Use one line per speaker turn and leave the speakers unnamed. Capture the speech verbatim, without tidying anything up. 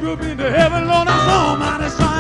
up into heaven, Lord, I saw mighty sun.